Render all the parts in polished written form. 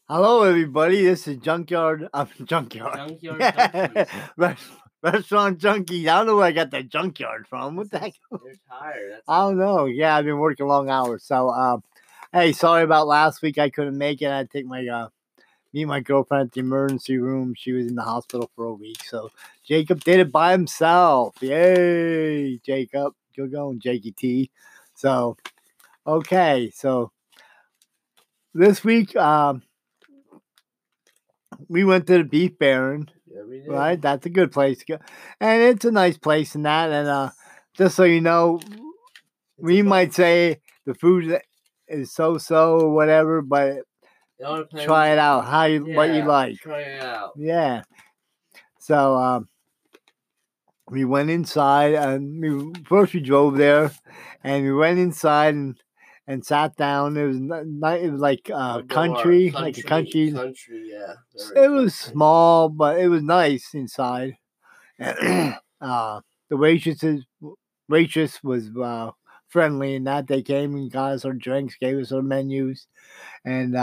Hello, everybody. This is Junkyard. Junkyard. Junkyard Junkies. Restaurant Junkies. I don't know where I got that junkyard from. What the heck? You're tired. That's I don't know. Yeah, I've been working long hours. So, hey, sorry about last week. I couldn't make it. I had to take my meet my girlfriend at the emergency room. She was in the hospital for a week. So Jacob did it by himself. Yay, Jacob. Good going, Jakey T. So, okay. So this week, we went to the Beef Baron. Yeah, we did. Right, that's a good place to go, and it's a nice place and that. And just so you know, we might say the food is so or whatever, but try it out. What you like. Try it out. Yeah. So we went inside, and first we drove there, and we went inside and sat down. It was it was like country, like a country. Country, yeah. It was small, but it was nice inside. The waitress was friendly in that they came and got us our drinks, gave us our menus, and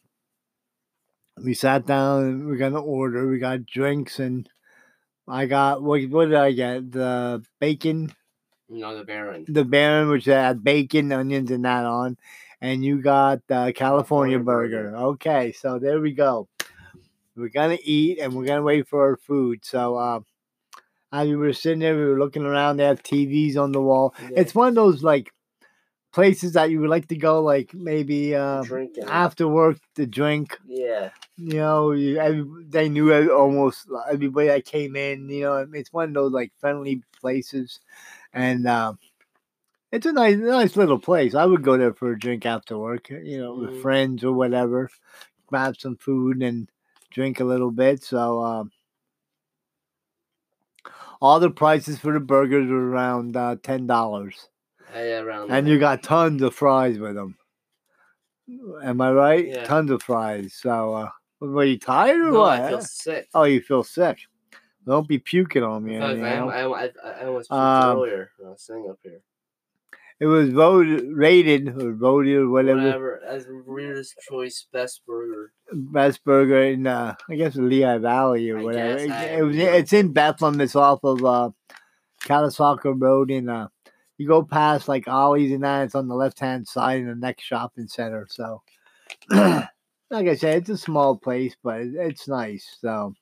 we sat down and we're gonna order. We got drinks, and I got what did I get? The bacon. No, the Baron. The Baron, which had bacon, onions, and that on. And you got the California burger. Okay, so there we go. We're going to eat, and we're going to wait for our food. So as we were sitting there, we were looking around. They have TVs on the wall. Yeah. It's one of those, like, places that you would like to go, like, maybe after work to drink. Yeah. You know, they knew almost everybody that came in. You know, it's one of those, like, friendly places. And it's a nice little place. I would go there for a drink after work, with friends or whatever, grab some food and drink a little bit. So all the prices for the burgers were around $10. Yeah, around. And you got tons of fries with them. Am I right? Yeah. Tons of fries. So were you tired or no, what? I feel sick. Oh, you feel sick. Don't be puking on me. I almost puked earlier when I was sitting up here. It was rated or voted or whatever as Reader's Choice Best Burger. Best burger in I guess Lehigh Valley or whatever. It's in Bethlehem. It's off of Catasauqua Road, and you go past like Ollie's and that. It's on the left hand side in the next shopping center. So, like I said, it's a small place, but it's nice. So.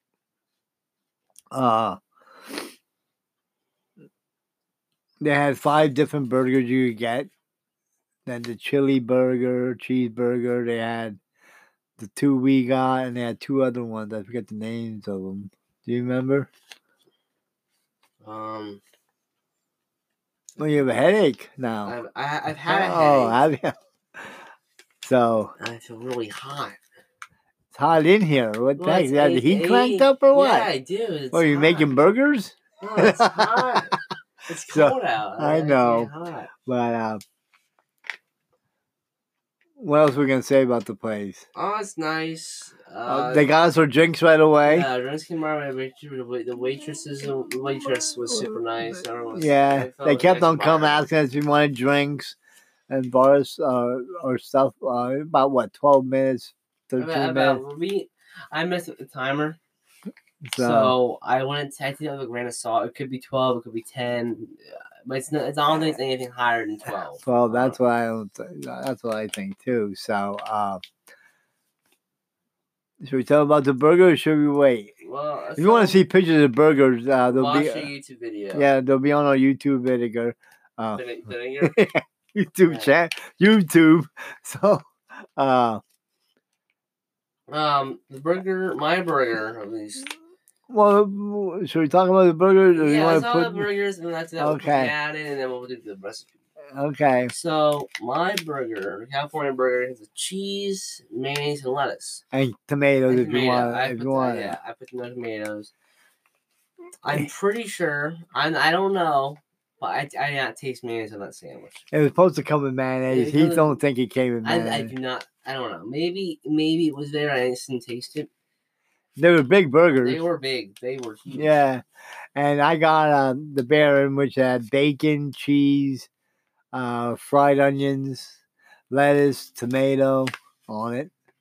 They had 5 different burgers you could get. Then the chili burger, cheeseburger. They had the 2 we got, and they had 2 other ones. I forget the names of them. Do you remember? Well, you have a headache now. I've had a headache. Oh, have you? So I feel really hot. It's hot in here. What the heck? You have the heat cranked up or what? Yeah, I do. Are you making burgers? No, it's hot. It's cold out. I know. Hot. But what else we gonna say about the place? Oh, it's nice. They got us our drinks right away. Yeah, drinks came right away. The waitress was super nice. They kept on coming asking us if we wanted drinks and bought us our stuff. About 12 minutes, 13 minutes. I messed with the timer. So I wount to take it with a grain of salt. It could be 12, it could be 10, but it's not. I don't think it's anything higher than 12. Well, that's what I think too. So, should we tell about the burger or should we wait? Well, if you want to see pictures of burgers, they'll watch be a YouTube video. Yeah, they'll be on our YouTube video. YouTube chat, YouTube. So, the burger, my burger, at least. Well, should we talk about the burgers? Or yeah, let's talk about the burgers, and that's okay. We'll add in, and then we'll do the recipe. Okay. So my burger, California burger, has cheese, mayonnaise, and lettuce, and tomatoes if you want. Yeah, I put no tomatoes. I'm pretty sure. I don't know, but I did not taste mayonnaise on that sandwich. It was supposed to come with mayonnaise. He don't think it came with mayonnaise. I do not. I don't know. Maybe it was there. I just didn't taste it. They were big burgers. They were big. They were huge. Yeah, and I got the Baron, which had bacon, cheese, fried onions, lettuce, tomato on it.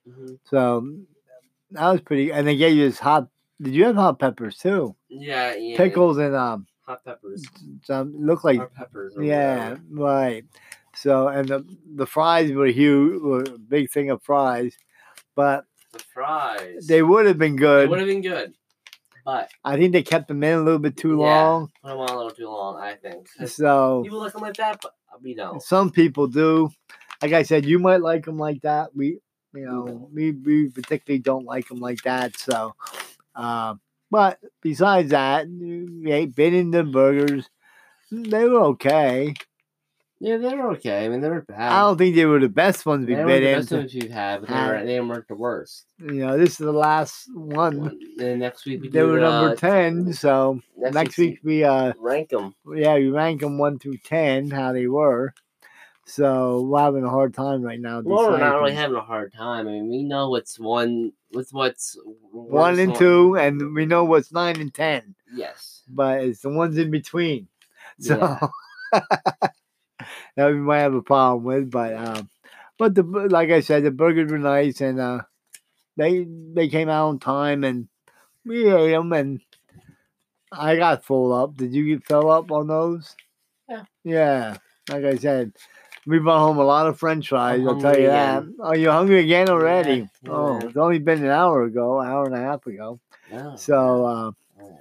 Mm-hmm. So that was pretty. And they gave you this hot. Did you have hot peppers too? Yeah, yeah. Pickles and Hot peppers. some look like Or peppers. Or yeah, whatever. right. So and the fries were huge, were a big thing of fries, but The fries. they would have been It good. would have been good, but I think they kept them in a little bit too long. Put them on a little too long, I think. So People like them like that, but we don't. some people do. Like I said, you might like them like that. We particularly don't like them like that. So, but besides that, we ate Bennington burgers. They were okay. Yeah, they were okay. I mean, they were bad. I don't think they were the best ones we've They been weren't the in. best ones we've had, but they weren't the worst. This is the last one. Then next week we They were number 10. So next week we rank them. Yeah, we rank them 1 through 10, how they were. So we're having a hard time right now. Well, we're not really having a hard time. I mean, we know what's 1 and 2, and we know what's 9 and 10. Yes, but it's the ones in between. So yeah. that we might have a problem with. But like I said, the burgers were nice, and they came out on time, and we ate them, and I got full up. Did you get fill up on those? Yeah. Yeah. Like I said, we brought home a lot of French fries. I'll tell you that. Again. Oh, you're hungry again already? Yeah, Oh, it's only been an hour and a half ago. Yeah. So,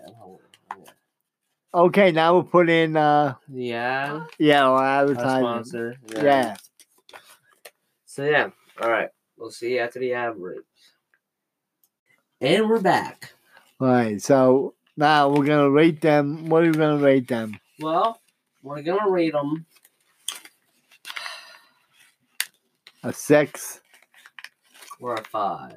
okay, now we'll put in our advertisement. Sponsor. Yeah. So yeah, all right. We'll see you after the average. And we're back. All right. So now we're gonna rate them. What are we gonna rate them? Well, we're gonna rate them a 6 or a 5.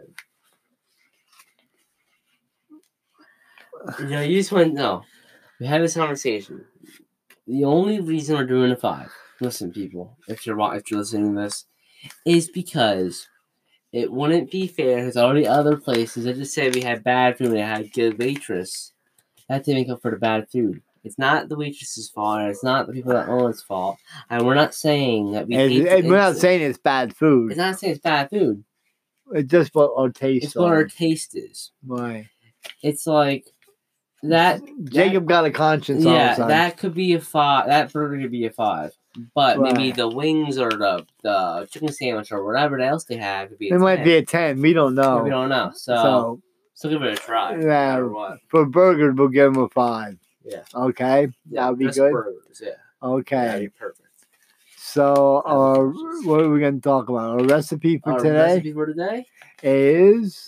You just went no. We had this conversation. The only reason we're doing a 5, listen, people, if you're listening to this, is because it wouldn't be fair. There's already other places that just say we had bad food and they had good waitress. That didn't make up for the bad food. It's not the waitress's fault. It's not the people that own it's fault. And we're not saying that we're not saying it's bad food. It's not saying it's bad food. It's just what our taste. It's what our taste is. Right. It's like that. Jacob got a conscience. Yeah, that could be a 5. That burger could be a 5. But maybe the wings or the chicken sandwich or whatever else they have could be a 10. It might be a 10. We don't know. We don't know. So give it a try. Yeah. No what. For burgers, we'll give them a 5. Yeah. Okay. That would be good. Burgers, yeah. Okay. That'd be perfect. So, what are we going to talk about? Our recipe for today? Our recipe for today is.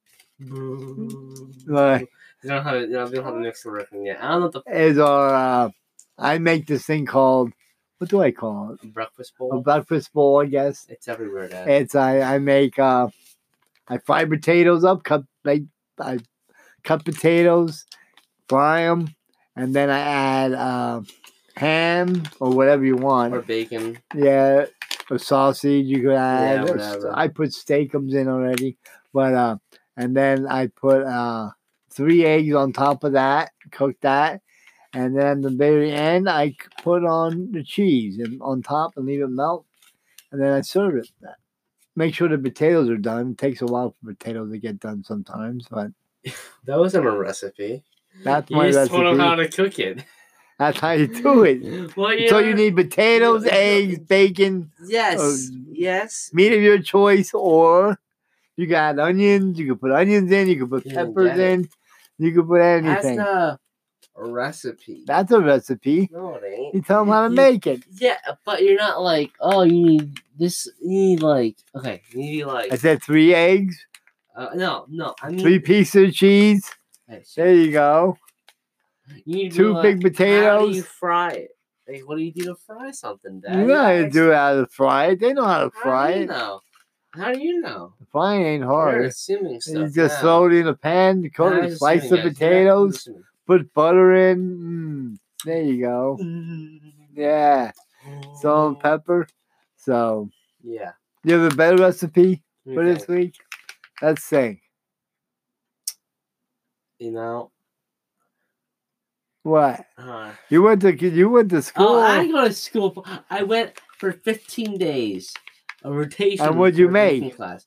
Right. We don't have a mixer working yet. I don't know what is our. I make this thing called. What do I call it? A breakfast bowl. A breakfast bowl, I guess. It's everywhere. Dad. It's I make. I fry potatoes up. I cut potatoes, fry them, and then I add ham or whatever you want. Or bacon. Yeah, or sausage you could add. Yeah, whatever. I put steakums in already, but and then I put 3 eggs on top of that, cook that, and then at the very end I put on the cheese and on top and leave it melt, and then I serve it. Make sure the potatoes are done. It takes a while for potatoes to get done sometimes, but that wasn't a recipe. That's my recipe. You recipe. just don't know how to cook it. That's how you do it. Well, so you need potatoes, eggs, bacon. Yes. Yes. Meat of your choice, or you got onions. You can put onions in. You can put peppers in. You can put anything. That's not a recipe. That's a recipe. No, it ain't. You tell them how to make it. Yeah, but you're not like, oh, you need this. You need like, okay, you need like. I said 3 eggs. No. I mean 3 pieces of cheese. There you go. You need 2 big potatoes. How do you fry it? Like, what do you do to fry something, Dad? You know how to do it, how to fry it. They know how to fry it. How do you know? Frying ain't hard. You're assuming stuff. You just throw it in a pan, slice the potatoes, put butter in. There you go. Yeah. Salt and pepper. So. Yeah. You have a better recipe for this week? Let's see. You know. What? You went to school. Oh, I go to school. I went for 15 days. A rotation. And what'd you make? Class.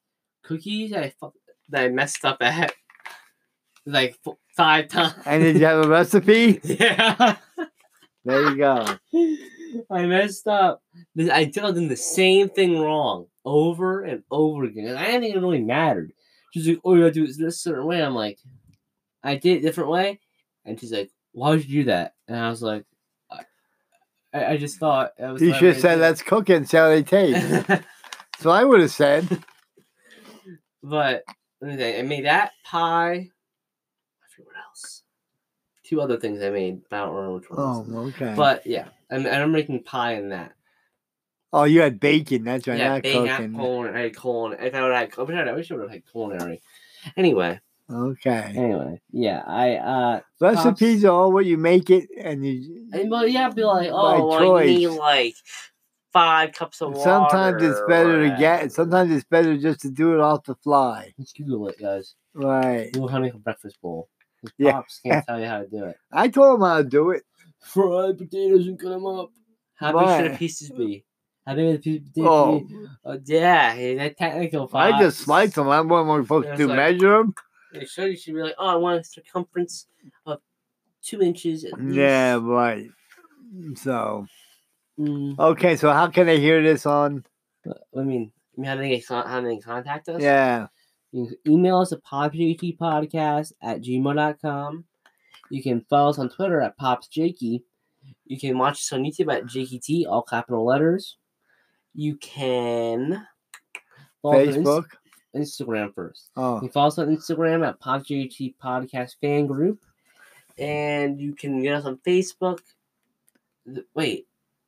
cookies that I messed up at like 5 times. And did you have a recipe? Yeah. There you go. I messed up. I did the same thing wrong over and over again. And I didn't think it really mattered. She's like, "Oh, you gotta do it this certain way." I'm like, "I did it a different way," and she's like, "Why would you do that?" And I was like, "I just thought it was." You should have said, "Let's cook it and see how they taste." So I would have said. But let me think. I made that pie. I forget what else. 2 other things I made. I don't remember which ones. Oh, okay. But yeah, I'm making pie in that. Oh, you had bacon. That's right. Yeah, Not bacon, cooking. I had culinary. If I would have, I wish I would have had culinary. Anyway. Okay. Yeah, I Recipes are all what you make it, and you. Well, you have to be like, by oh, well, choice. you need like 5 cups of water. Sometimes it's better to get. Sometimes it's better just to do it off the fly. Let's Google it, guys. Right. Google how to make a breakfast bowl. Yeah. Pops can't tell you how to do it. I told him how to do it. Fried potatoes and cut them up. How big should the pieces be? How big should the potatoes be? Yeah, that technical. Pops. I just sliced them. I'm what we're supposed to measure them. You should be like, oh, I want a circumference of 2 inches at least. Yeah, right. So, okay. So how can they hear this on? I mean, how do they contact us? Yeah. You can email us at popsjakeypodcast@gmail.com. You can follow us on Twitter at popsjakey. You can watch us on YouTube at JKT, all capital letters. You can follow Facebook. Instagram first. Oh. You can follow us on Instagram at popsjakey podcast fan group. And you can get us on Facebook. Wait.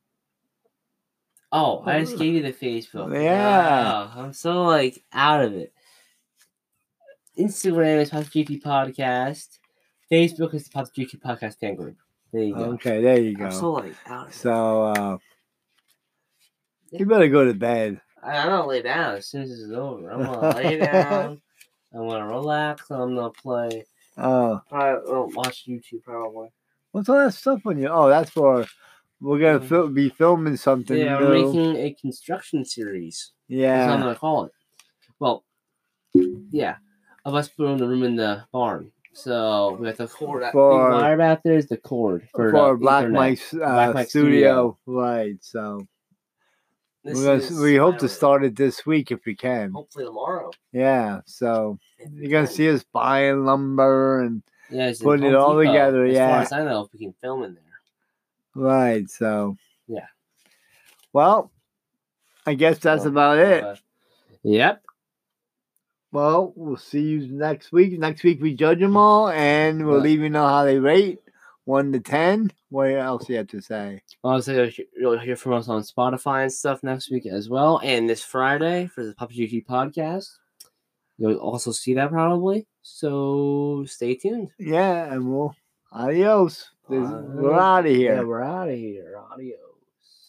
Oh, I just gave you the Facebook. Yeah. Wow, I'm so out of it. Instagram is PopsJT Podcast. Facebook is the PopsJT Podcast fan group. There you go. Okay, there you go. I'm so out of it. So you better go to bed. I'm gonna lay down as soon as this is over. I'm gonna lay down. I'm gonna relax. I'm gonna play. Probably watch YouTube probably. What's all that stuff on you? Oh, that's for. We're gonna be filming something. Yeah, new. we're making a construction series. Yeah, that's what I'm gonna call it. Well, yeah, of us putting the room in the barn. So we have to cord that big wire back there is the cord for Black Mike's studio, right? So we hope to start it this week if we can. Hopefully tomorrow. Yeah, so you're gonna see us buying lumber and putting it all together. As far as I know, if we can film in there. Right. So. Yeah. Well, I guess that's about it. Yep. Well, we'll see you next week. Next week we judge them all, and we'll leave you know how they rate 1 to 10. What else do you have to say? Also, you'll hear from us on Spotify and stuff next week as well, and this Friday for the PopsJT podcast. You'll also see that probably. So stay tuned. Yeah, and we'll adios. We're out of here. Yeah, we're out of here. Adios.